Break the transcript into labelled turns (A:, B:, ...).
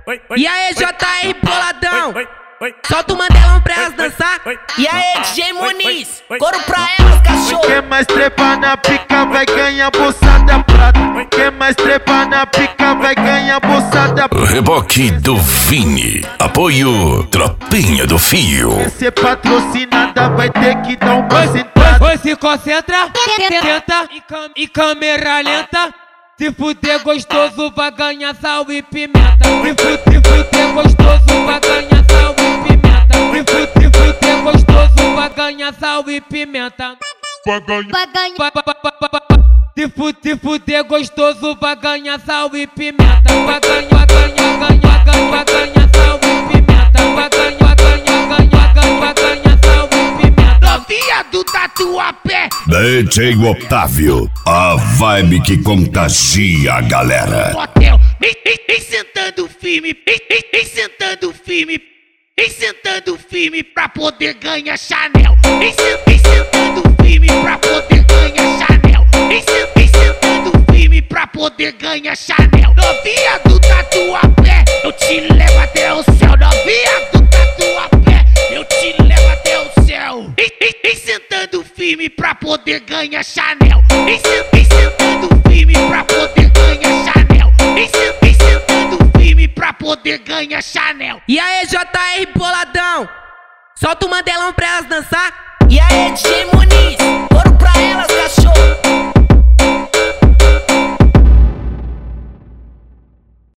A: E aí, JR boladão, solta o Mandelão pra elas dançar.
B: E aí, DJ Muniz, coro pra elas, cachorro.
C: Quem mais trepa na pica vai ganhar bolsada prata. Quem mais trepa na pica vai ganhar bolsada prata.
D: Reboque do Vini, apoio Tropinha do Fio.
C: Ser patrocinada vai ter que dar uma sentada.
E: Oi, se concentra, tenta em câmera lenta. Se fuder gostoso vai ganhar sal e pimenta. Se fuder gostoso vai ganhar sal e pimenta. Se fuder gostoso vai ganhar sal e pimenta. Se fuder gostoso vai ganhar sal e pimenta. Vai ganhar sal e pimenta. Vai ganhar sal e pimenta.
A: Novinha do Tatuapé,
D: DJ Otávio, a vibe que contagia a galera.
A: motel, vem sentando firme, vem sentando firme, vem sentando firme pra poder ganhar Chanel. Vem sentando firme pra poder ganhar Chanel. Vem sentando firme pra poder ganhar Chanel. Novinha do Tatuapé, eu te levo até o céu. Novinha do Tatuapé, eu te levo até o céu. Vem sentando firme pra poder ganhar Chanel. Vem sentando firme pra poder ganhar Chanel. Vem sentando firme pra poder ganhar Chanel. E aí, JR boladão, solta o Mandelão pra elas dançar.
B: E aí, DJ Muniz, coro